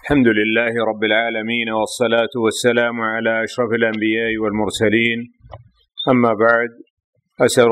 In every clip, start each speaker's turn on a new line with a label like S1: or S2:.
S1: الحمد لله رب العالمين، والصلاة والسلام على أشرف الأنبياء والمرسلين. أما بعد، أسأل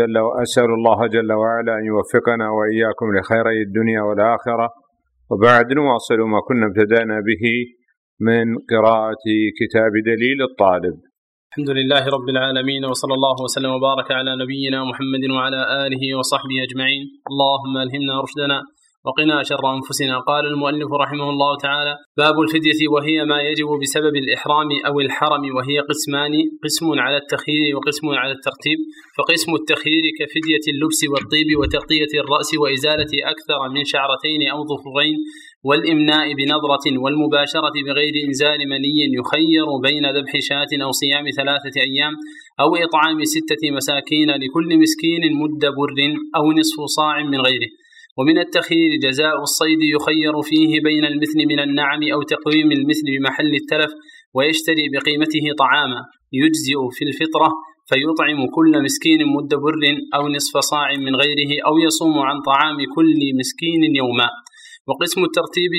S1: الله جل وعلا أن يوفقنا وإياكم لخيري الدنيا والآخرة. وبعد، نواصل ما كنا ابتدأنا به من قراءة كتاب دليل الطالب.
S2: الحمد لله رب العالمين، وصلى الله وسلم وبارك على نبينا محمد وعلى آله وصحبه أجمعين. اللهم ألهمنا رشدنا وقنا شر أنفسنا. قال المؤلف رحمه الله تعالى: باب الفدية، وهي ما يجب بسبب الإحرام أو الحرم، وهي قسمان: قسم على التخيير وقسم على الترتيب. فقسم التخيير كفدية اللبس والطيب وتغطية الرأس وإزالة أكثر من شعرتين أو ظفرين والإمناء بنظرة والمباشرة بغير إنزال مني. يخير بين ذبح شاة أو صيام 3 أيام أو إطعام 6 مساكين لكل مسكين مد بر أو نصف صاع من غيره. ومن التخيير جزاء الصيد، يخير فيه بين المثل من النعم أو تقويم المثل بمحل التلف، ويشتري بقيمته طعاما يجزئ في الفطرة، فيطعم كل مسكين مد بر أو نصف صاع من غيره، أو يصوم عن طعام كل مسكين يوما. وقسم الترتيب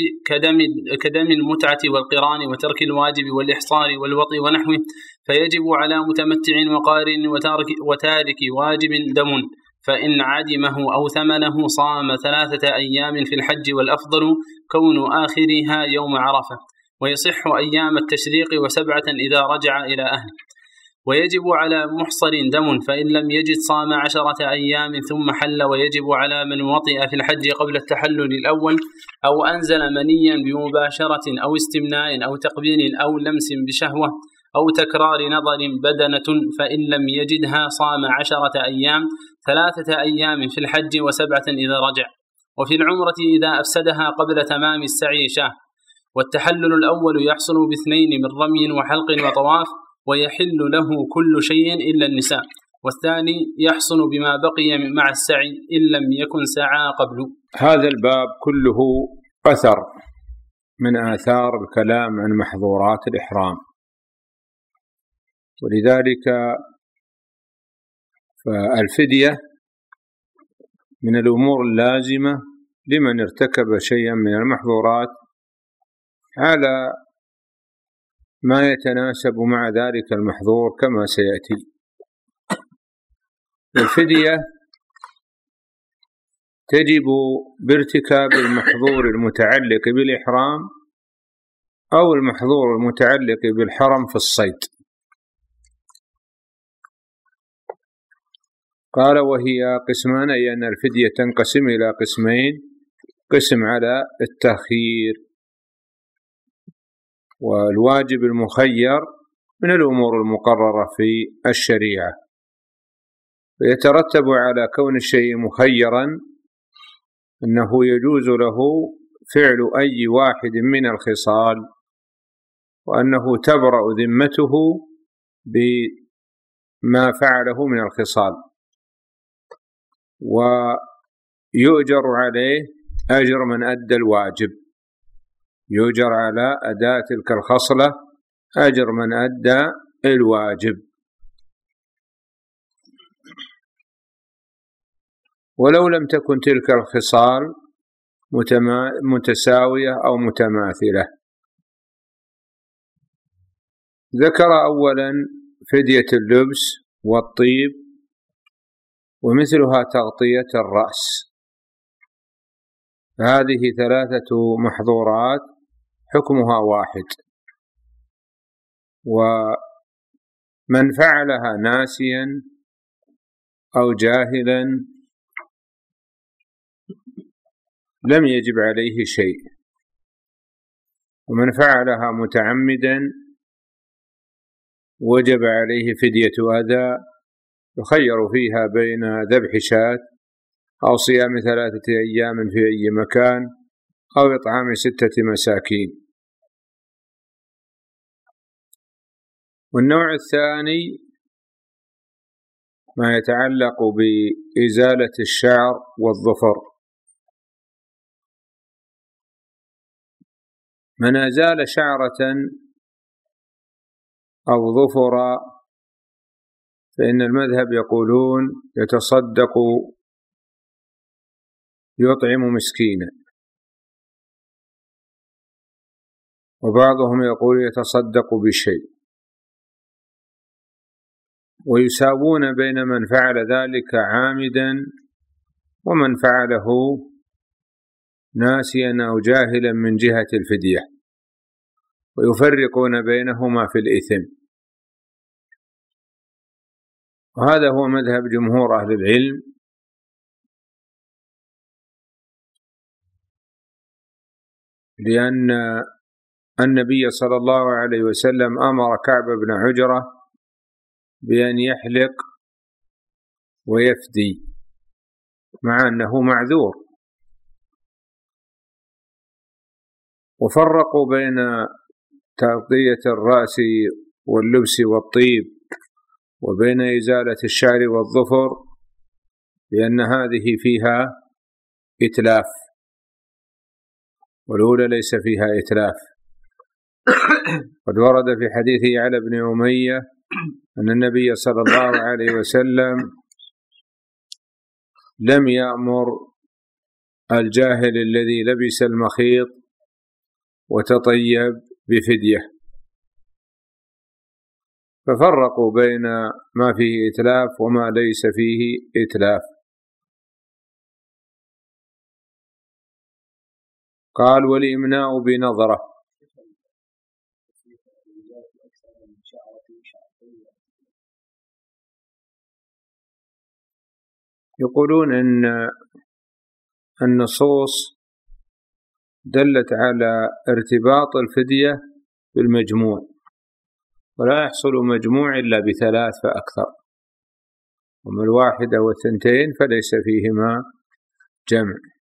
S2: كدم المتعة والقران وترك الواجب والإحصار والوطء ونحوه، فيجب على متمتع وقارن وتارك واجب دم، فإن عدمه أو ثمنه صام 3 أيام في الحج، والأفضل كون آخرها يوم عرفة. ويصح أيام التشريق و7 إذا رجع إلى أهله. ويجب على محصر دم، فإن لم يجد صام 10 أيام ثم حل. ويجب على من وطئ في الحج قبل التحلل الأول أو أنزل منيا بمباشرة أو استمناء أو تقبيل أو لمس بشهوة أو تكرار نظر بدنة، فإن لم يجدها صام 10 أيام، 3 أيام في الحج و7 إذا رجع. وفي العمرة إذا أفسدها قبل تمام السعي شاه. والتحلل الأول يحصل ب2 من رمي وحلق وطواف، ويحل له كل شيء إلا النساء. والثاني يحصل بما بقي مع السعي إن لم يكن سعى قبل.
S1: هذا الباب كله أثر من آثار الكلام عن محظورات الإحرام، ولذلك فالفدية من الأمور اللازمة لمن ارتكب شيئا من المحظورات على ما يتناسب مع ذلك المحظور كما سيأتي. الفدية تجب بارتكاب المحظور المتعلق بالإحرام أو المحظور المتعلق بالحرم في الصيد. قال: وهي قسمان، أي أن الفدية تنقسم إلى قسمين: قسم على التخيير، والواجب المخير من الأمور المقررة في الشريعة، ويترتب على كون الشيء مخيرا أنه يجوز له فعل أي واحد من الخصال، وأنه تبرأ ذمته بما فعله من الخصال، ويؤجر عليه أجر من أدى الواجب، يؤجر على أداء تلك الخصلة أجر من أدى الواجب. ولو لم تكن تلك الخصال متساوية أو متماثلة. ذكر أولا فدية اللبس والطيب، ومثلها تغطية الرأس. هذه 3 محظورات حكمها واحد، ومن فعلها ناسيا أو جاهلا لم يجب عليه شيء، ومن فعلها متعمدا وجب عليه فدية أذى، يخير فيها بين ذبح شاة أو صيام 3 أيام في أي مكان أو إطعام 6 مساكين. والنوع الثاني ما يتعلق بإزالة الشعر والظفر. من أزال شعرة أو ظفرا فإن المذهب يقولون يتصدق يطعم مسكينا، وبعضهم يقول يتصدق بشيء، ويساوون بين من فعل ذلك عامدا ومن فعله ناسيا أو جاهلا من جهة الفدية، ويفرقون بينهما في الإثم. وهذا هو مذهب جمهور أهل العلم، لأن النبي صلى الله عليه وسلم أمر كعب بن عجرة بأن يحلق ويفدي مع أنه معذور، وفرقوا بين تغطية الرأس واللبس والطيب وبين إزالة الشعر والظفر، لأن هذه فيها إتلاف والأولى ليس فيها إتلاف. قد ورد في حديث يعلى بن أمية أن النبي صلى الله عليه وسلم لم يأمر الجاهل الذي لبس المخيط وتطيب بفدية، ففرقوا بين ما فيه إتلاف وما ليس فيه إتلاف. قال والإمناء بنظرة. يقولون أن النصوص دلت على ارتباط الفدية بالمجموع، ولا يحصل مجموع إلا بثلاث فأكثر، ومن الواحدة والثنتين فليس فيهما جمع.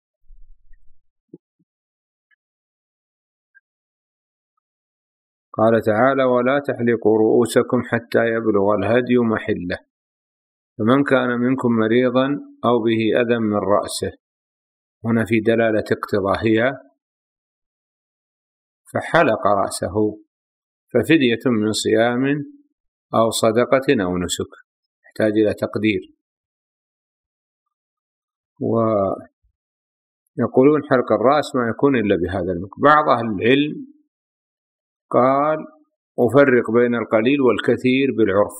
S1: قال تعالى ولا تحلقوا رؤوسكم حتى يبلغ الهدي محله، فمن كان منكم مريضا أو به أذى من رأسه، هنا في دلالة اقتضائية، فحلق رأسه ففدية من صيام أو صدقة أو نسك، يحتاج إلى تقدير. ويقولون حلق الرأس ما يكون إلا بهذا المكان. بعض أهل العلم قال أفرق بين القليل والكثير بالعرف،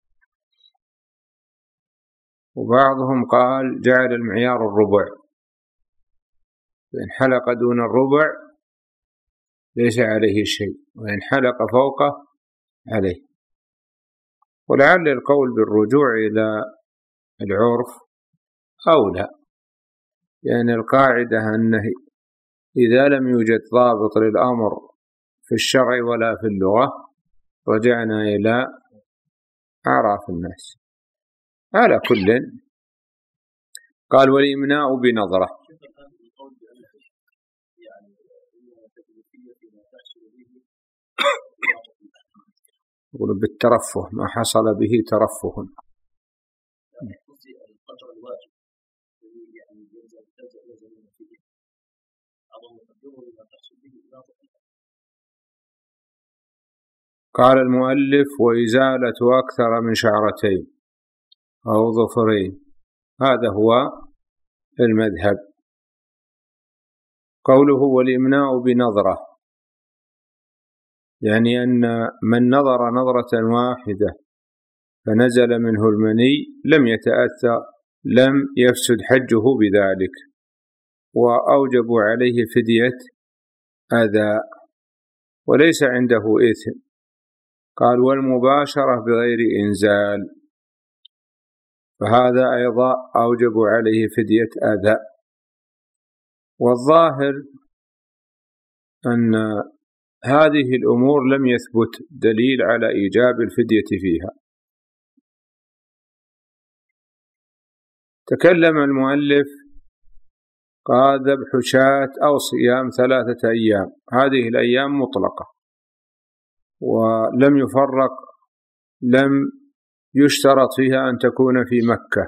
S1: وبعضهم قال جعل المعيار الربع، فإن حلق دون الربع ليس عليه شيء، وإن حلق فوقه عليه. ولعل القول بالرجوع إلى العرف أولى، لأن القاعدة أنه إذا لم يوجد ضابط للأمر في الشرع ولا في اللغة رجعنا إلى أعراف الناس. على كل قال والإمناء بنظرة. يقول بالترفه، ما حصل به ترفه. قال المؤلف وإزالة أكثر من شعرتين أو ظفرين، هذا هو المذهب. قوله والإمناء بنظرة، يعني أن من نظر نظرة واحدة فنزل منه المني لم يتأثر، لم يفسد حجه بذلك، وأوجبوا عليه فدية أذى وليس عنده إثم. قال والمباشرة بغير إنزال، فهذا أيضا أوجبوا عليه فدية أذى. والظاهر أن هذه الأمور لم يثبت دليل على إيجاب الفدية فيها. تكلم المؤلف قال ذبح شاة أو صيام 3 أيام، هذه الأيام مطلقة ولم يفرق، لم يشترط فيها أن تكون في مكة.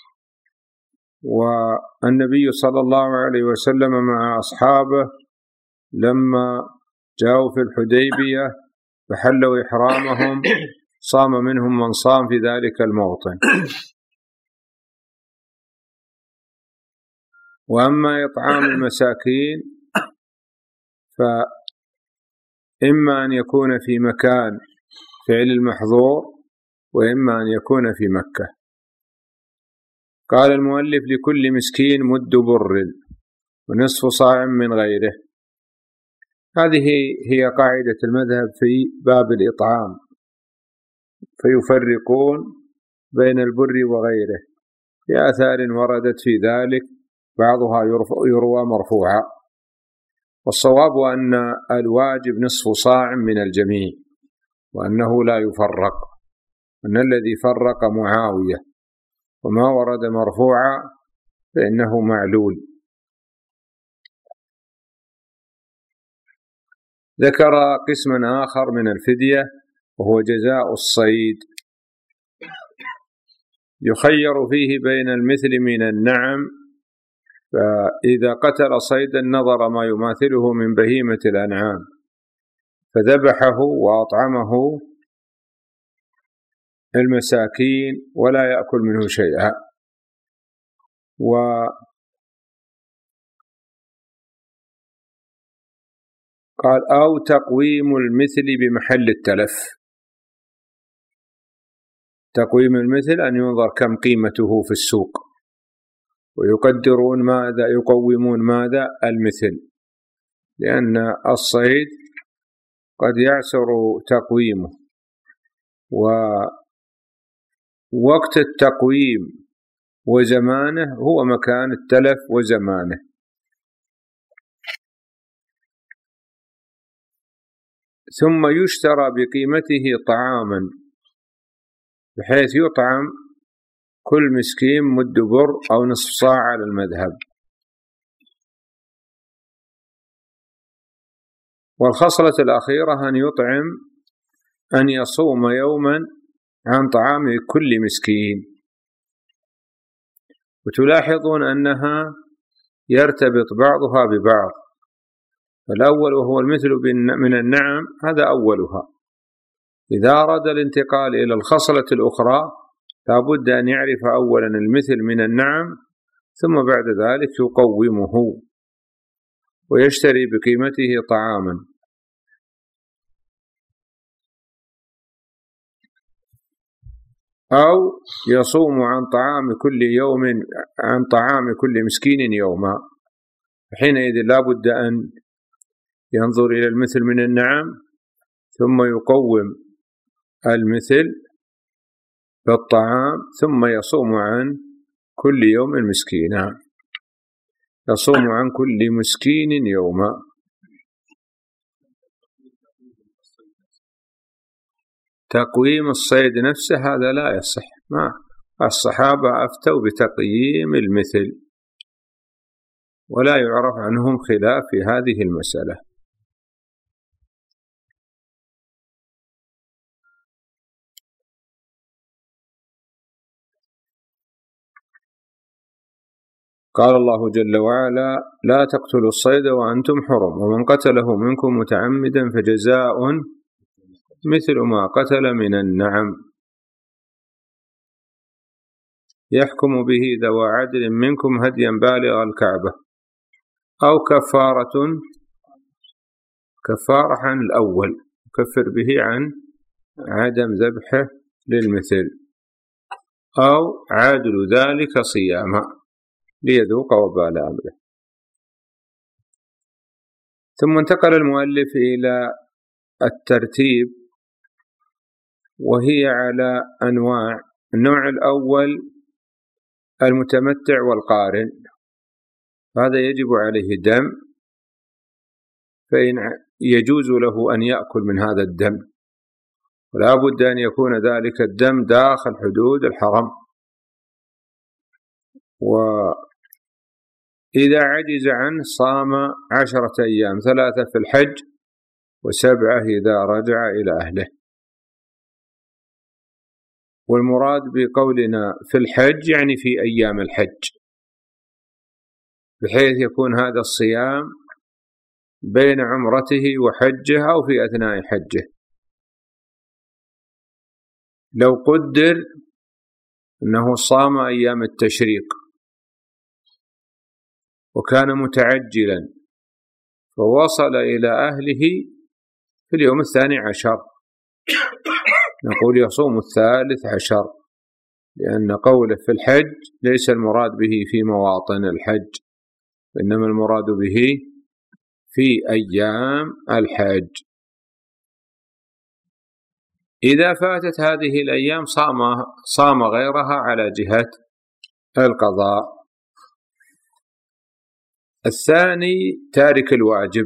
S1: والنبي صلى الله عليه وسلم مع أصحابه لما جاءوا في الحديبية فحلوا إحرامهم صام منهم من صام في ذلك الموطن. وأما إطعام المساكين إما أن يكون في مكان فعل المحظور، وإما أن يكون في مكة. قال المؤلف: لكل مسكين مد بر ونصف صاع من غيره. هذه هي قاعدة المذهب في باب الإطعام، فيفرقون بين البر وغيره بآثار وردت في ذلك، بعضها يروى مرفوعا، والصواب أن الواجب نصف صاع من الجميع، وأنه لا يفرق، أن الذي فرق معاوية، وما ورد مرفوعا فإنه معلول. ذكر قسما آخر من الفدية وهو جزاء الصيد، يخير فيه بين المثل من النعم، فإذا قتل صيدا نظر ما يماثله من بهيمة الأنعام فذبحه وأطعمه المساكين ولا يأكل منه شيئا. وقال: أو تقويم المثل بمحل التلف. تقويم المثل أن ينظر كم قيمته في السوق، ويقدرون ماذا، يقومون ماذا؟ المثل، لأن الصيد قد يعسر تقويمه، ووقت التقويم وزمانه هو مكان التلف وزمانه. ثم يشترى بقيمته طعاما، بحيث يطعم كل مسكين مد بر أو نصف صاع على المذهب. والخصلة الأخيرة أن يصوم يوما عن طعام كل مسكين. وتلاحظون أنها يرتبط بعضها ببعض. الأول وهو المثل من النعم، هذا أولها. إذا أراد الانتقال إلى الخصلة الأخرى لابد أن يعرف أولا المثل من النعم، ثم بعد ذلك يقومه ويشتري بقيمته طعاما. أو يصوم عن طعام كل مسكين يوما. حينئذ لا بد أن ينظر إلى المثل من النعم، ثم يقوم المثل بالطعام، ثم يصوم عن كل يوم مسكينا، يصوم عن كل مسكين يوما. تقويم الصيد نفسه هذا لا يصح، ما الصحابة أفتوا بتقييم المثل، ولا يعرف عنهم خلاف في هذه المسألة. قال الله جل وعلا: لا تقتلوا الصيد وأنتم حرم، ومن قتله منكم متعمدا فجزاء مثل ما قتل من النعم، يحكم به ذوى عدل منكم هديا بالغ الكعبة، أو كفارة عن الأول، كفر به عن عدم ذبحه للمثل، أو عادل ذلك صياما ليذوق وبال أمره. ثم انتقل المؤلف إلى الترتيب، وهي على أنواع. النوع الأول المتمتع والقارن، هذا يجب عليه دم، فإن يجوز له أن يأكل من هذا الدم، ولا بد أن يكون ذلك الدم داخل حدود الحرم. وإذا عجز عنه صام 10 أيام، 3 في الحج و7 إذا رجع إلى أهله. والمراد بقولنا في الحج يعني في أيام الحج، بحيث يكون هذا الصيام بين عمرته وحجه أو في أثناء حجه. لو قدر أنه صام أيام التشريق وكان متعجلا فوصل إلى أهله في اليوم 12 نقول يصوم 13، لأن قوله في الحج ليس المراد به في مواطن الحج، إنما المراد به في أيام الحج. إذا فاتت هذه الأيام صام غيرها على جهة القضاء. الثاني تارك الواجب.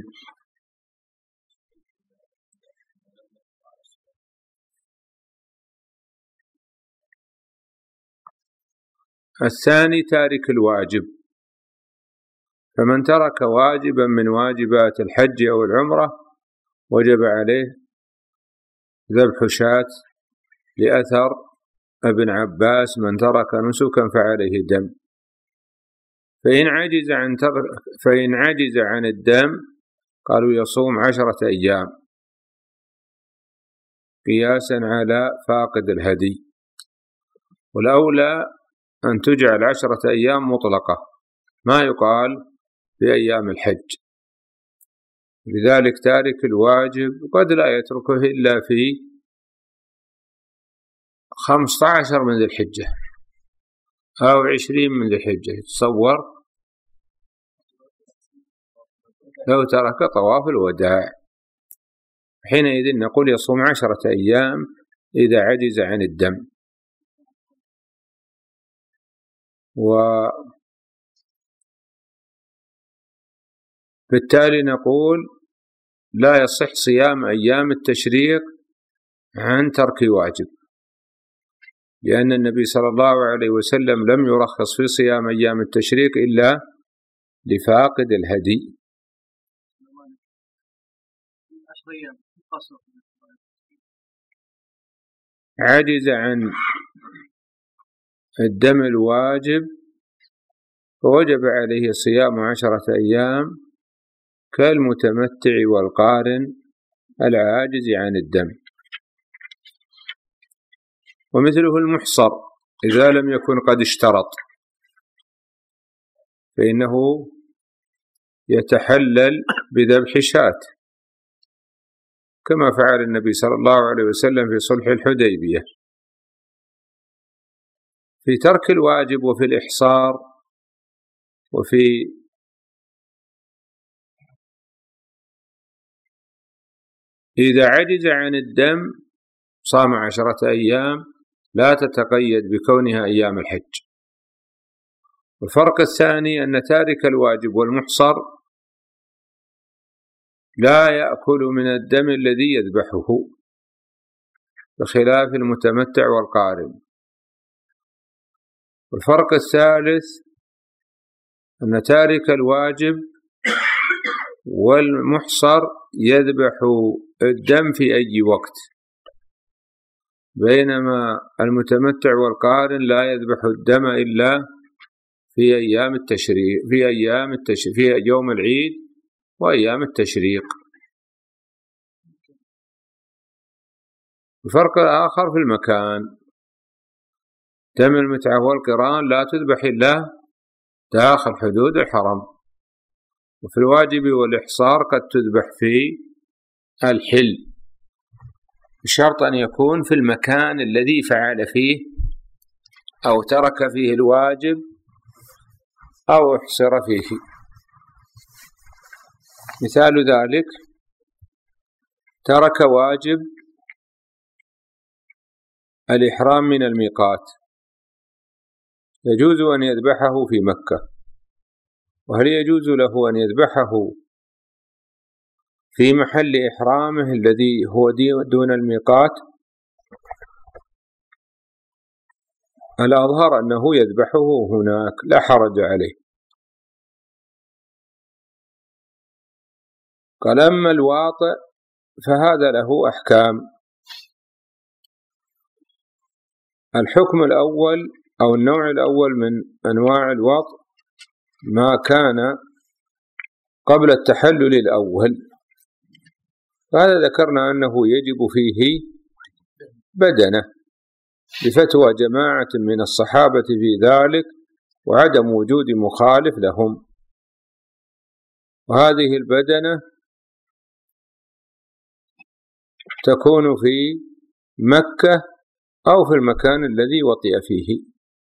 S1: الثاني تارك الواجب، فمن ترك واجبا من واجبات الحج أو العمرة وجب عليه ذبح شاة، لأثر ابن عباس: من ترك نسكا فعليه دم. فإن عجز عن الدم قالوا يصوم 10 أيام قياسا على فاقد الهدي، والأولى أن تجعل 10 أيام مطلقة، ما يقال في أيام الحج. لذلك تارك الواجب قد لا يتركه إلا في 15 من ذي الحجة أو 20 من ذي الحجة. تصور لو ترك طواف الوداع، حينئذ نقول يصوم 10 أيام إذا عجز عن الدم. وبالتالي نقول لا يصح صيام أيام التشريق عن ترك واجب، لأن النبي صلى الله عليه وسلم لم يرخص في صيام أيام التشريق إلا لفاقد الهدي. عجز عن الدم الواجب فوجب عليه صيام 10 أيام كالمتمتع والقارن العاجز عن الدم. ومثله المحصر إذا لم يكن قد اشترط فإنه يتحلل بذبح شاة، كما فعل النبي صلى الله عليه وسلم في صلح الحديبية. في ترك الواجب وفي الإحصار وفي إذا عجز عن الدم صام 10 أيام لا تتقيد بكونها أيام الحج. الفرق الثاني أن تارك الواجب والمحصر لا يأكل من الدم الذي يذبحه، بخلاف المتمتع والقارن. الفرق الثالث أن تارك الواجب والمحصر يذبح الدم في أي وقت، بينما المتمتع والقارن لا يذبح الدم إلا في أيام التشريق، في يوم العيد وأيام التشريق. الفرق الآخر في المكان، دم المتعة والقران لا تذبح إلا داخل حدود الحرم، وفي الواجب والإحصار قد تذبح في الحل، بشرط أن يكون في المكان الذي فعل فيه أو ترك فيه الواجب أو احصر فيه. مثال ذلك: ترك واجب الإحرام من الميقات، يجوز أن يذبحه في مكة، وهل يجوز له أن يذبحه في محل إحرامه الذي هو دون الميقات؟ الأظهر أنه يذبحه هناك لا حرج عليه. قال: أما الواطئ فهذا له أحكام. الحكم الأول أو النوع الأول من أنواع الوطء ما كان قبل التحلل الأول، هذا ذكرنا أنه يجب فيه بدنة بفتوى جماعة من الصحابة في ذلك وعدم وجود مخالف لهم. وهذه البدنة تكون في مكة أو في المكان الذي وطئ فيه.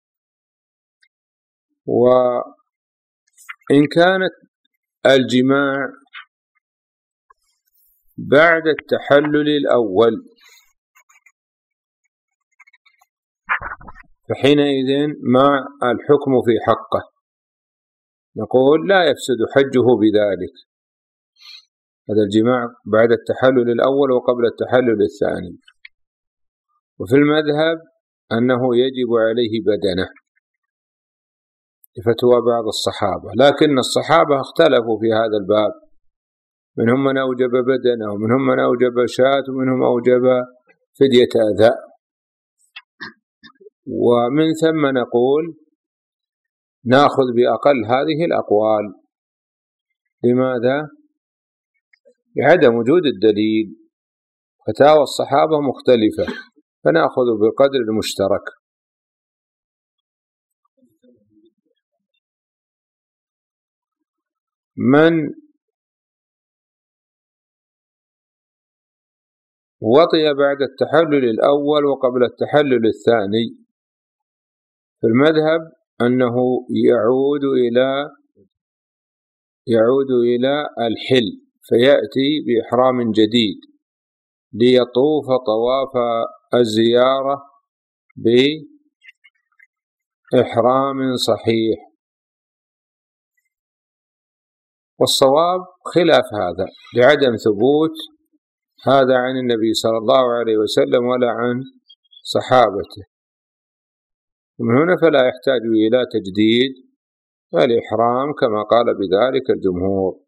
S1: وإن كانت الجماع بعد التحلل الأول فحينئذ ما الحكم في حقه؟ نقول لا يفسد حجه بذلك، هذا الجماع بعد التحلل الأول وقبل التحلل الثاني. وفي المذهب أنه يجب عليه بدنه لفتوى بعض الصحابة، لكن الصحابة اختلفوا في هذا الباب، منهم من أوجب بدنه ومنهم من أوجب شاة ومنهم أوجب فدية أذى. ومن ثم نقول نأخذ بأقل هذه الأقوال. لماذا؟ لعدم وجود الدليل، فتاوى الصحابة مختلفة، فنأخذ بالقدر المشترك. من وطئ بعد التحلل الأول وقبل التحلل الثاني، في المذهب أنه يعود إلى الحل، فيأتي بإحرام جديد ليطوف طواف الزيارة بإحرام صحيح. والصواب خلاف هذا لعدم ثبوت هذا عن النبي صلى الله عليه وسلم ولا عن صحابته، ومن هنا فلا يحتاج إلى تجديد الإحرام كما قال بذلك الجمهور.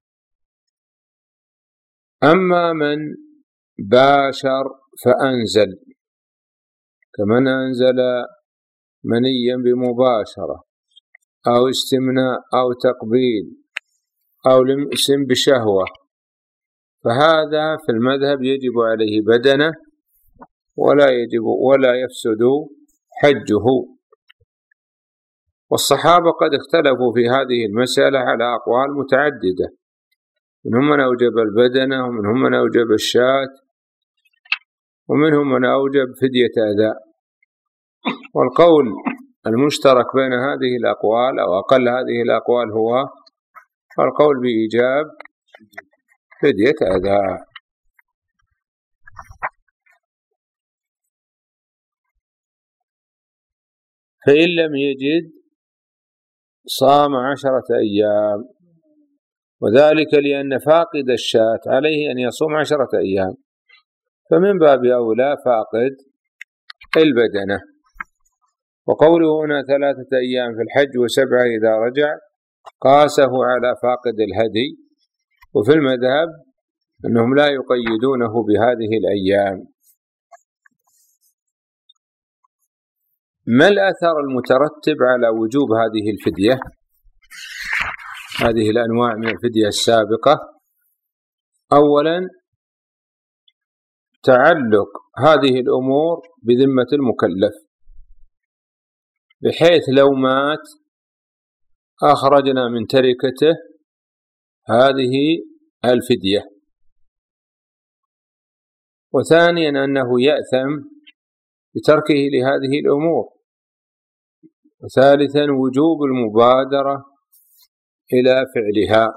S1: أما من باشر فأنزل، كمن أنزل منيا بمباشرة أو استمناء أو تقبيل أو لمسم بشهوة، فهذا في المذهب يجب عليه بدنه ولا يفسد حجه. والصحابة قد اختلفوا في هذه المسألة على أقوال متعددة، منهم من أوجب البدنة ومنهم من أوجب الشاة ومنهم من أوجب فدية أذى. والقول المشترك بين هذه الأقوال أو أقل هذه الأقوال هو القول بإيجاب فدية أذى. فإن لم يجد صام 10 أيام، وذلك لأن فاقد الشاة عليه أن يصوم 10 أيام، فمن باب أولى فاقد البدنة. وقوله هنا 3 أيام في الحج و7 إذا رجع قاسه على فاقد الهدي. وفي المذهب أنهم لا يقيدونه بهذه الأيام. ما الأثر المترتب على وجوب هذه الفدية، هذه الأنواع من الفدية السابقة؟ أولا تعلق هذه الأمور بذمة المكلف، بحيث لو مات أخرجنا من تركته هذه الفدية. وثانيا أنه يأثم بتركه لهذه الأمور. وثالثا وجوب المبادرة إلى فعلها.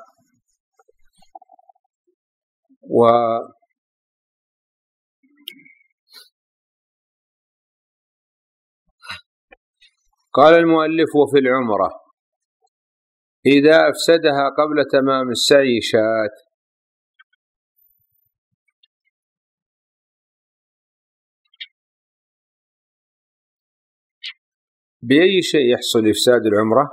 S1: قال المؤلف: وفي العمرة إذا أفسدها قبل تمام السعي شاة. بأي شيء يحصل إفساد العمرة؟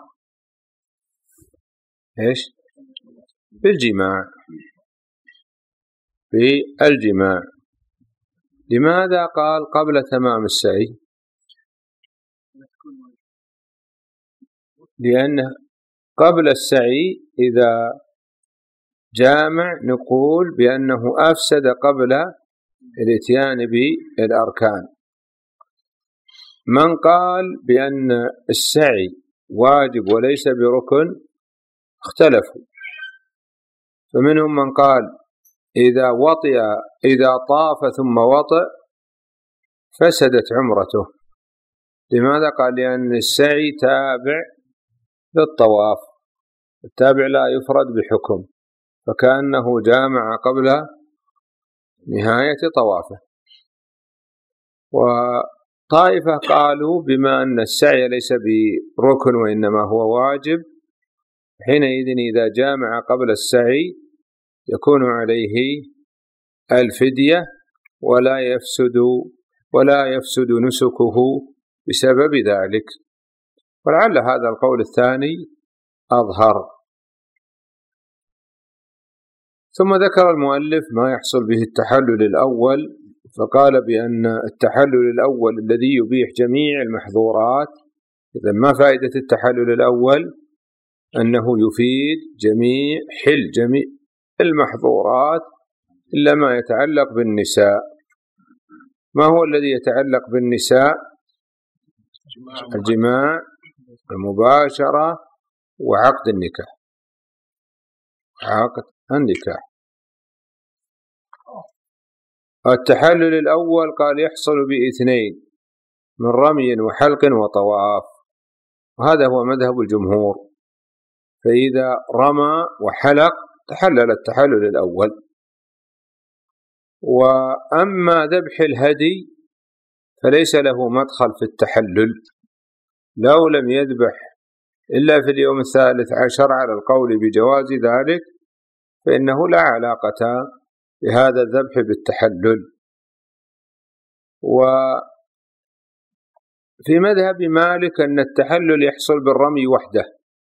S1: إيش؟ بالجماع. بالجماع. لماذا قال قبل تمام السعي؟ لأن قبل السعي إذا جامع نقول بأنه أفسد قبل الاتيان بالأركان. من قال بأن السعي واجب وليس بركن اختلفوا، فمنهم من قال إذا طاف ثم وطئ فسدت عمرته. لماذا؟ قال لأن السعي تابع للطواف، التابع لا يفرد بحكم، فكأنه جامع قبل نهاية طوافه. وطائفة قالوا بما أن السعي ليس بركن وإنما هو واجب، حينئذ إذا جامع قبل السعي يكون عليه الفدية ولا يفسد نسكه بسبب ذلك. ولعل هذا القول الثاني أظهر. ثم ذكر المؤلف ما يحصل به التحلل الأول، فقال بأن التحلل الأول الذي يبيح جميع المحظورات. إذا ما فائدة التحلل الأول؟ أنه يفيد حل جميع المحظورات إلا ما يتعلق بالنساء. ما هو الذي يتعلق بالنساء؟ الجماع، المباشرة، وعقد النكاح. التحلل الأول قال يحصل باثنين، من رمي وحلق وطواف، وهذا هو مذهب الجمهور. فإذا رمى وحلق تحلل التحلل الأول. وأما ذبح الهدي فليس له مدخل في التحلل، لو لم يذبح إلا في اليوم 13 على القول بجواز ذلك فإنه لا علاقة بهذا الذبح بالتحلل. وفي مذهب مالك أن التحلل يحصل بالرمي وحده،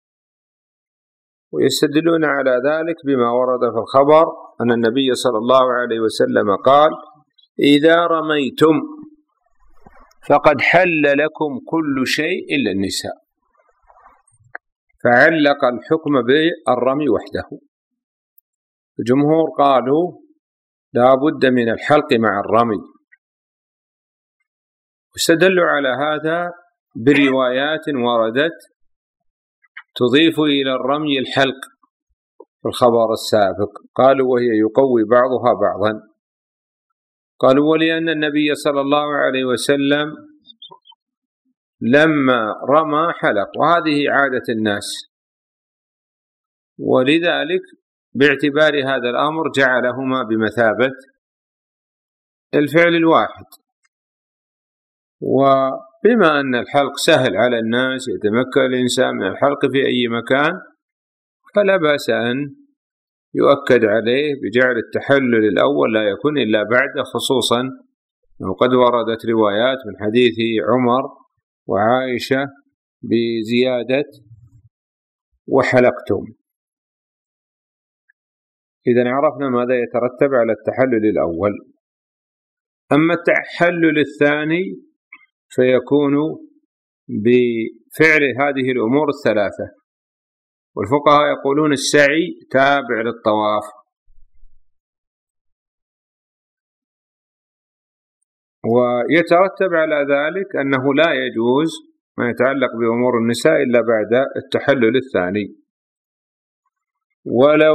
S1: ويستدلون على ذلك بما ورد في الخبر أن النبي صلى الله عليه وسلم قال: إذا رميتم فقد حل لكم كل شيء إلا النساء، فعلق الحكم بالرمي وحده. الجمهور قالوا لا بد من الحلق مع الرمي، واستدلوا على هذا بروايات وردت تضيف إلى الرمي الحلق في الخبر السابق، قالوا وهي يقوي بعضها بعضا. قالوا ولأن النبي صلى الله عليه وسلم لما رمى حلق، وهذه عادة الناس، ولذلك باعتبار هذا الأمر جعلهما بمثابة الفعل الواحد. وبما أن الحلق سهل على الناس، يتمكن الإنسان من الحلق في أي مكان، فلا بأس أن يؤكد عليه بجعل التحلل الأول لا يكون إلا بعد، خصوصا وقد وردت روايات من حديث عمر وعائشة بزيادة وحلقتم. إذن عرفنا ماذا يترتب على التحلل الأول. أما التحلل الثاني فيكون بفعل هذه الأمور الثلاثة، والفقهاء يقولون السعي تابع للطواف، ويترتب على ذلك أنه لا يجوز ما يتعلق بأمور النساء إلا بعد التحلل الثاني. ولو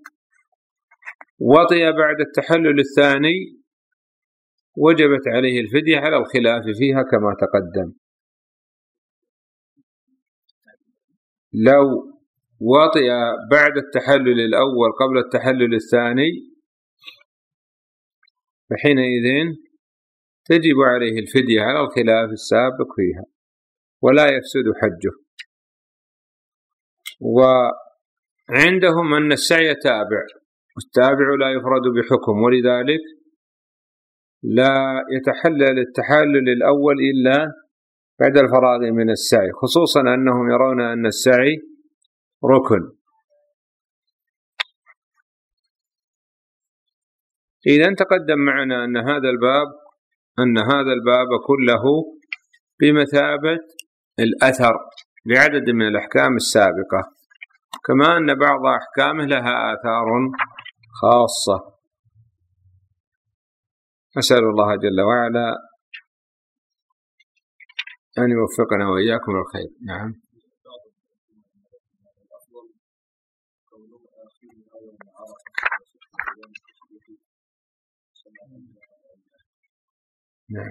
S1: وطئ بعد التحلل الثاني وجبت عليه الفدية على الخلاف فيها كما تقدم. لو وطئ بعد التحلل الأول قبل التحلل الثاني فحينئذ تجب عليه الفدية على الخلاف السابق فيها ولا يفسد حجه. وعندهم أن السعي تابع، والتابع لا يفرد بحكم، ولذلك لا يتحلل التحلل الأول إلا بعد الفراغ من السعي، خصوصا أنهم يرون أن السعي ركن. إذا تقدم معنا أن هذا الباب كله بمثابة الأثر لعدد من الأحكام السابقة، كما أن بعض أحكامه لها آثار خاصة. أسأل الله جل وعلا أن يوفقنا وإياكم الخير. نعم. نعم.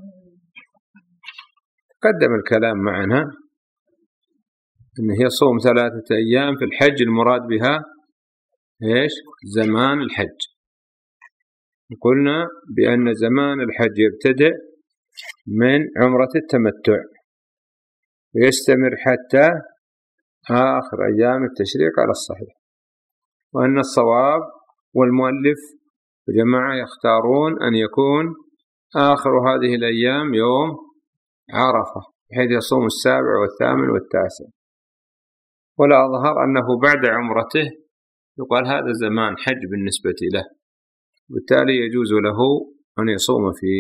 S1: قدم الكلام معنا أنه يصوم 3 أيام في الحج، المراد بها إيش؟ زمان الحج. قلنا بأن زمان الحج يبتدئ من عمرة التمتع ويستمر حتى آخر أيام التشريق على الصحيح، وأن الصواب والمؤلف وجماعة يختارون أن يكون آخر هذه الأيام يوم عرفة، بحيث يصوم 7 و8 و9. ولا أظهر أنه بعد عمرته يقال هذا زمان حج بالنسبة له، بالتالي يجوز له أن يصوم فيه.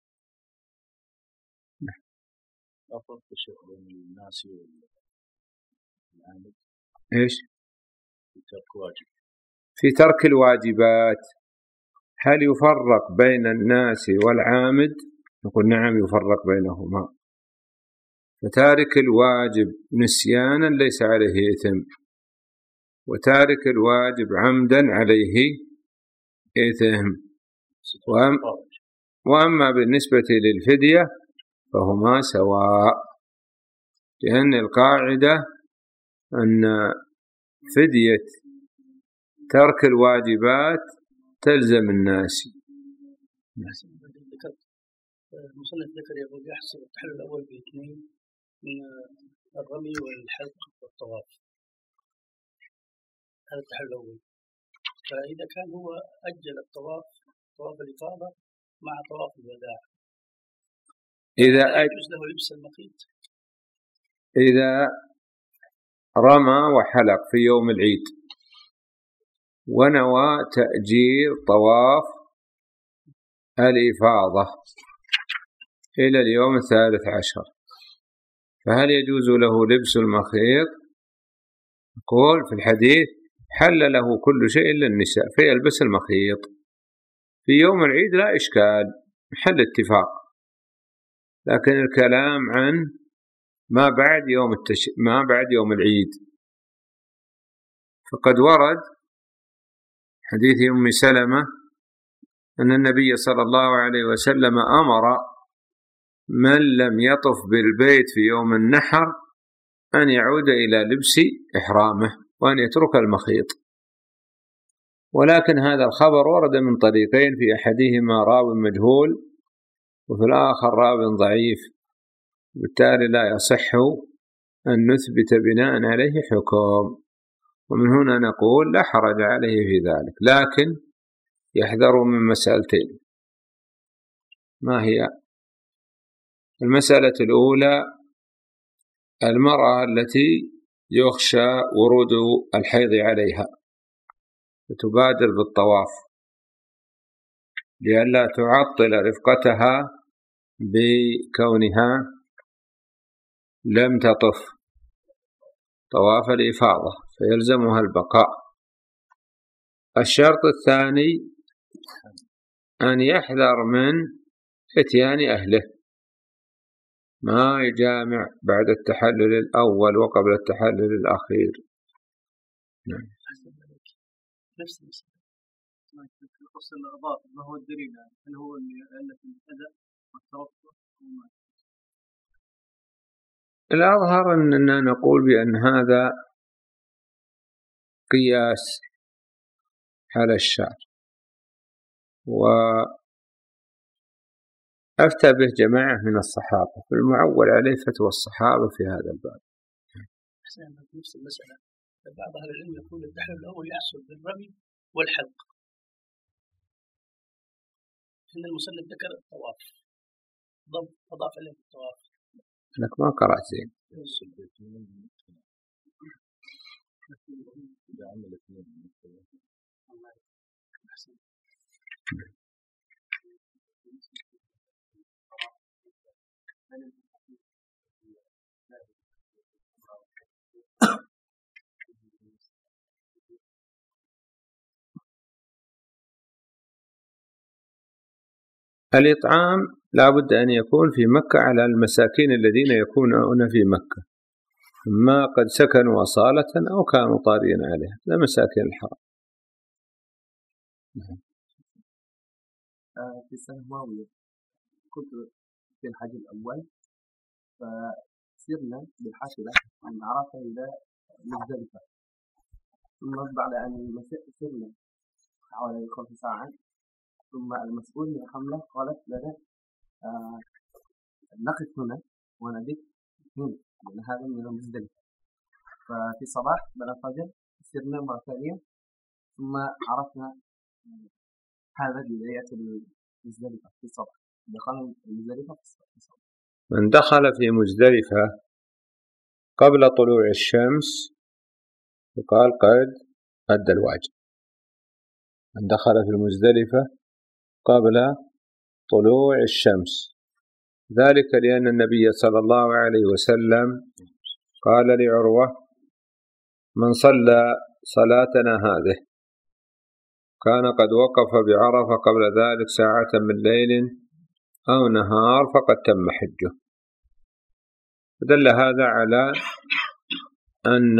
S3: أفرق الشيخ بين الناس والعامد؟
S1: إيش؟
S3: في ترك واجب.
S1: في ترك الواجبات هل يفرق بين الناس والعامد؟ نقول نعم يفرق بينهما. فتارك الواجب نسيانا ليس عليه إثم، وتارك الواجب عمدا عليه إثم. وأما بالنسبة للفدية فهما سواء، لأن القاعدة أن فدية ترك الواجبات تلزم الناس.
S3: المصنف ذكر يقول يحصل التحلل الأول باثنين من الرمي والحلق والطواف، هذا التحلل الأول. فإذا كان هو أجل الطواف، طواف الإفاضة مع طواف الوداع،
S1: إذا
S3: يجوز له لبس المخيط.
S1: إذا رمى وحلق في يوم العيد ونوى تأجيل طواف الإفاضة إلى اليوم 13، فهل يجوز له لبس المخيط؟ يقول في الحديث حل له كل شيء إلا النساء فيلبس المخيط. في يوم العيد لا إشكال، محل اتفاق، لكن الكلام عن ما بعد يوم العيد. فقد ورد حديث أم سلمة أن النبي صلى الله عليه وسلم أمر من لم يطف بالبيت في يوم النحر أن يعود إلى لبس إحرامه وأن يترك المخيط. ولكن هذا الخبر ورد من طريقين، في أحدهما راو مجهول وفي الآخر راو ضعيف، بالتالي لا يصح أن نثبت بناء عليه حكم. ومن هنا نقول لا حرج عليه في ذلك، لكن يحذر من مسألتين. ما هي؟ المسألة الأولى المرأة التي يخشى ورود الحيض عليها فتبادر بالطواف لئلا تعطل رفقتها بكونها لم تطف طواف الإفاضة فيلزمها البقاء. الشرط الثاني أن يحذر من فتيان أهله، ما يجامع بعد التحلل الأول وقبل التحلل الأخير. نعم.
S3: نفس المسألة. قص الأعضاء ما هو الدليل؟ هل هو الأداء والتوقف؟
S1: الأظهر أننا نقول بأن هذا قياس على الشعر، وأفتى به جماعة من الصحابة، فالمعول عليه فتوى الصحابة في هذا الباب.
S3: نفس المسألة، بعض أهل العلم يقول التحلل الأول يحصل بالرمي والحلق، إن المصنف ذكر الطواف أضاف إليه الطواف.
S1: لك ما قرأت زين. الإطعام لا بد أن يكون في مكة على المساكين الذين يكونون في مكة، ما قد سكنوا أصالة أو كانوا طارين عليها، لا مساكين الحرم.
S4: في السنة الماضية كنت في الحج الأول، فسرنا بالحافلة من عرفة إلى مزدلفة، ثم بعد أن سرنا حوالي 5 ساعات، ثم المسؤول من الحملة قالت لنا نقف هنا ونبيت هنا، لأن هذا من مزدلفة. ففي صباح بعد الفجر سرنا مرة ثانية، ثم عرفنا هذا بداية مزدلفة في الصباح، دخلنا مزدلفة في الصباح.
S1: من دخل في مزدلفة قبل طلوع الشمس يقال قد أدى الواجب. من دخل في المزدلفة قبل طلوع الشمس، ذلك لأن النبي صلى الله عليه وسلم قال لعروة: من صلى صلاتنا هذه كان قد وقف بعرفة قبل ذلك ساعة من ليل أو نهار فقد تم حجه. فدل هذا على أن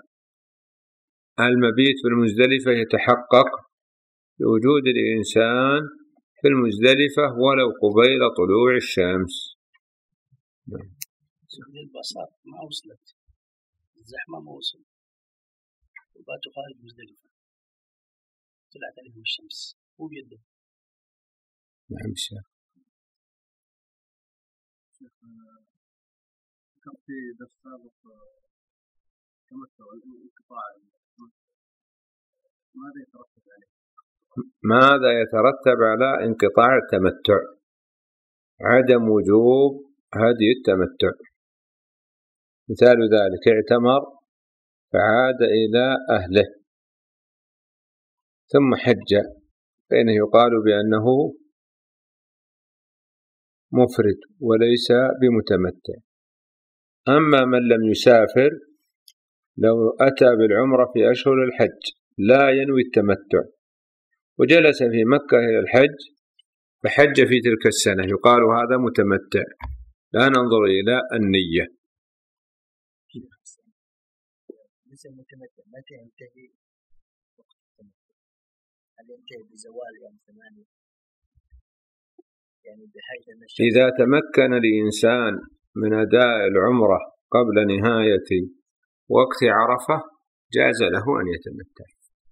S1: المبيت في المزدلفة يتحقق بوجود الإنسان في المزدلفة ولو قبيل طلوع الشمس.
S3: البساط ما وصلت، الزحمة ما وصل، وباتوا خارج مزدلفة، طلعت عليهم الشمس هو بيده.
S1: نعم شيخ.
S4: في درس سابق تمتع الانقطاع، ماذا يترتب عليه؟
S1: ماذا يترتب على انقطاع التمتع؟ عدم وجوب هدي التمتع. مثال ذلك: اعتمر فعاد إلى أهله ثم حج، فإنه يقال بأنه مفرد وليس بمتمتع. أما من لم يسافر لو أتى بالعمرة في أشهر الحج لا ينوي التمتع وجلس في مكة إلى الحج فحج في تلك السنة، يقال هذا متمتع، لا ننظر إلى النية.
S3: المتمتع متى ينتهي وقت التمتع؟ هل ينتهي بزوال يوم 8؟ يعني بحيث أن
S1: إذا تمكن الإنسان من أداء العمرة قبل نهاية وقت عرفة جاز له أن يتمتع.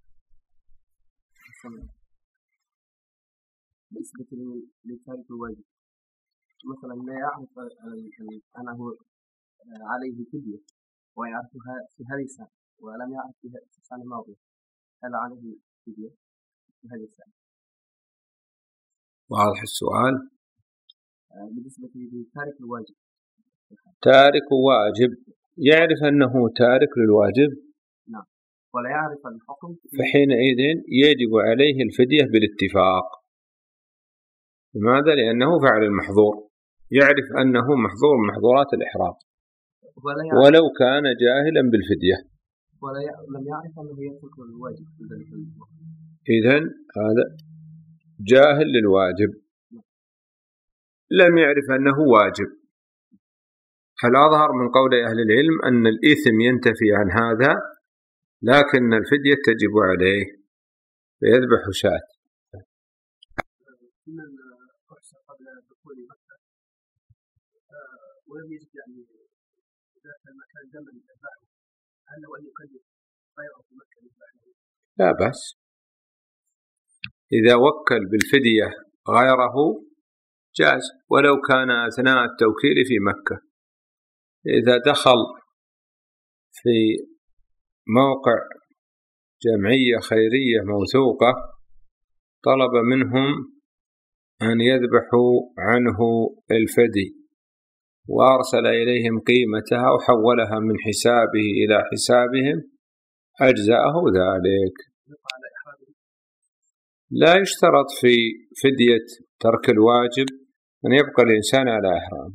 S4: بالنسبة لتارك الواجب مثلا لا يعرف أنه عليه فدية ويعرفها في هذه السنة ولم يعرف في السنة الماضية، هل عليه فدية في هذه السنة؟
S1: واضح السؤال؟
S4: بالنسبة لتارك الواجب،
S1: تارك واجب يعرف أنه تارك للواجب،
S4: نعم، ولا يعرف الحكم،
S1: فحينئذ يجب عليه الفدية بالاتفاق. لماذا؟ لأنه فعل المحظور، يعرف أنه محظور من محظورات الإحرام ولو كان جاهلا بالفدية،
S4: لم يعرف أنه يترك الواجب.
S1: إذن هذا جاهل للواجب، لم يعرف أنه واجب. الأظهر من قول أهل العلم أن الإثم ينتفي عن هذا، لكن الفدية تجب عليه فيذبح شاة.
S4: من أحسن قبل دخول مكة ولم يجد يعني ذات المكان دما يذبحه، هل لو أن يكلف غيره في مكة يذبحه؟
S1: لا بأس، إذا وكل بالفدية غيره جاز ولو كان أثناء التوكيل في مكة. إذا دخل في موقع جمعية خيرية موثوقة طلب منهم أن يذبحوا عنه الفدي وأرسل إليهم قيمتها وحولها من حسابه إلى حسابهم أجزأه ذلك. لا يشترط في فدية ترك الواجب أن يبقى الإنسان على إحرام.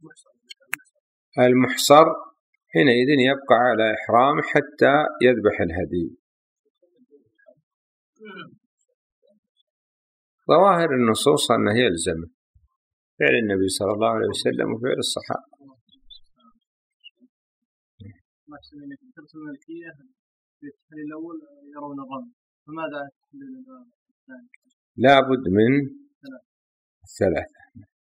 S1: المحصر حينئذ يبقى على إحرام حتى يذبح الهدي. ظواهر النصوص أنه يلزم فعل النبي صلى الله عليه وسلم وفعل الصحابة.
S4: الأول يرون الرمل، فماذا
S1: لا بد من ثلاثة.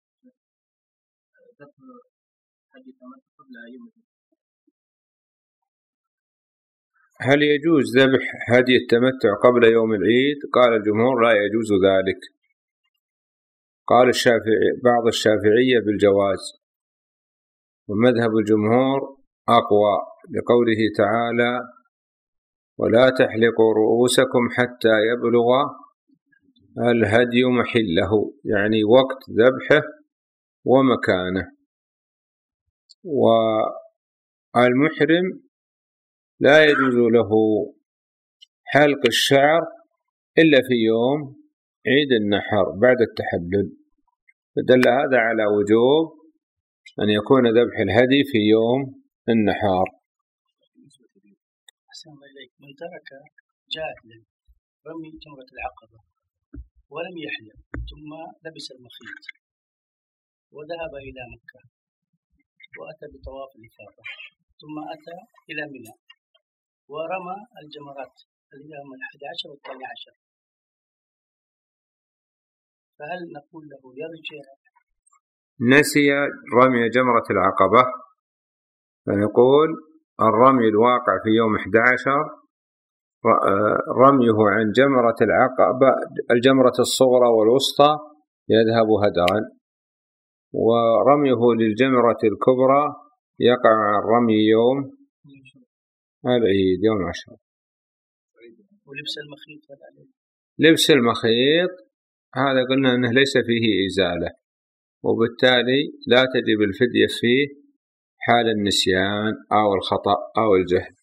S1: هل يجوز ذبح هدي التمتع قبل يوم العيد؟ قال الجمهور لا يجوز ذلك. قال بعض الشافعية بالجواز، ومذهب الجمهور أقوى لقوله تعالى: ولا تحلقوا رؤوسكم حتى يبلغ الهدي محله، يعني وقت ذبحه ومكانه. والمحرم لا يجوز له حلق الشعر إلا في يوم عيد النحر بعد التحلل، فدل هذا على وجوب أن يكون ذبح الهدي في يوم النحر.
S3: أحسن الله إليك. من ترك جاهلا رمي جمرة العقبة ولم يحلم ثم لبس المخيط وذهب إلى مكة وأتى بطواف الإفاضة ثم أتى إلى منى ورمى الجمرات اليوم 11 و 12، فهل نقول له يرجع؟
S1: نسي رمي جمرة العقبة، فنقول الرمي الواقع في يوم 11 رميه عن جمرة العقبة الجمرة الصغرى والوسطى يذهب هدرا، ورميه للجمرة الكبرى يقع عن رمي يوم العيد يوم 10.
S3: ولبس المخيط
S1: لبس المخيط هذا قلنا أنه ليس فيه إزالة، وبالتالي لا تجب الفدية فيه حال النسيان أو الخطأ أو الجهل.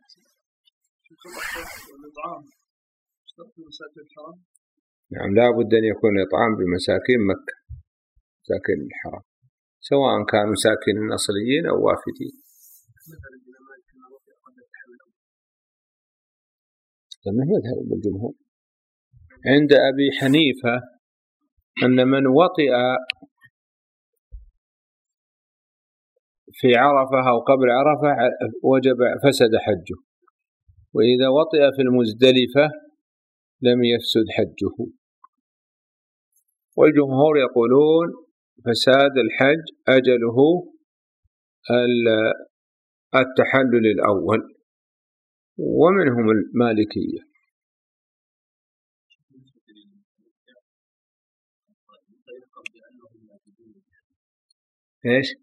S1: نعم، لا بد أن يكون الإطعام بمساكين مكة، مساكين الحرم، سواء كانوا ساكنين أصليين أو وافدين. هذا مذهب الجمهور. عند أبي حنيفة أن من وطئ في عرفة أو قبل عرفة وجب فسد حجه، وإذا وطئ في المزدلفة لم يفسد حجه. والجمهور يقولون فساد الحج أجله التحلل الأول، ومنهم المالكية. إيش؟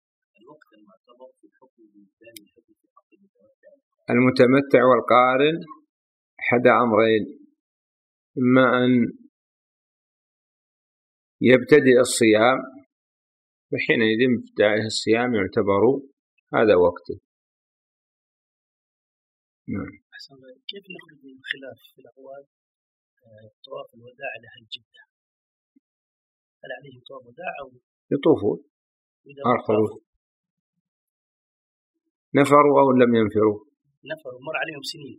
S1: المتمتع والقارن أحد أمرين: إما أن يبتدئ الصيام، وحينئذ ابتداء الصيام يعتبر هذا وقته. نعم.
S3: كيف نخرج من الخلاف في الأقوال طواف الوداع لأهل جدة؟ هل عليهم طواف وداع أو
S1: يطوفون؟ الخروج نفروا أو لم ينفروا؟
S3: نفروا، مر عليهم سنين.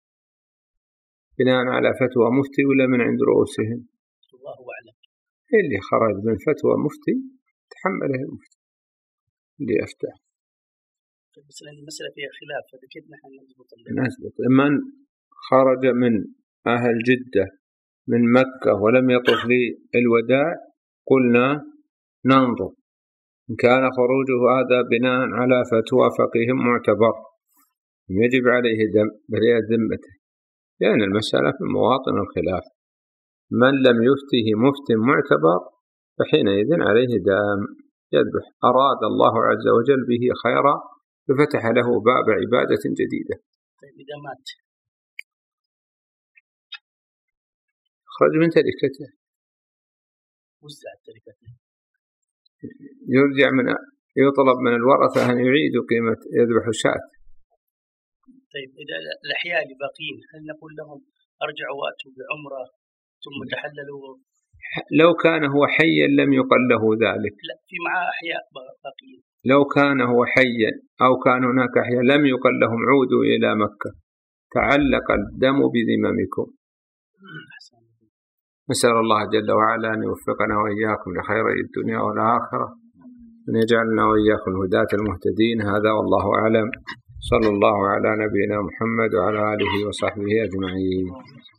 S1: بناء على فتوى مفتي ولا من عند رؤوسهم؟
S3: الله أعلم.
S1: اللي خرج من فتوى مفتي تحمله المفتي اللي أفتى.
S3: مثلا المسألة فيها خلاف، فإذا كيف نحن
S1: نثبت؟ من خرج من أهل جدة من مكة ولم يطف لي الوداع قلنا ننظر إن كان خروجه هذا بناء على فتوى فقيه معتبر يجب عليه دم بريئة ذمته، لأن المسألة في مواطن الخلاف. من لم يفته مفت معتبر فحينئذ عليه دم يذبح. أراد الله عز وجل به خيرا ففتح له باب عبادة جديدة.
S3: طيب إذا مات
S1: خرج من تركته،
S3: وزعت تركته،
S1: يرجع يطلب من الورثة أن يعيدوا قيمة يذبح الشاة.
S3: طيب إذا الأحياء اللي باقين هل نقول لهم أرجعوا وأتوا بعمرة ثم تحللوا؟
S1: لو كان هو حيا لم يقل له ذلك.
S3: لا، في معاه أحياء باقين.
S1: لو كان هو حيا أو كان هناك أحياء لم يقل لهم عودوا إلى مكة، تعلق الدم بذممكم. نسأل الله جل وعلا أن يوفقنا وإياكم لخير الدنيا والآخرة، أن يجعلنا وإياكم الهداة المهتدين. هذا والله أعلم. صلى الله على نبينا محمد وعلى آله وصحبه أجمعين.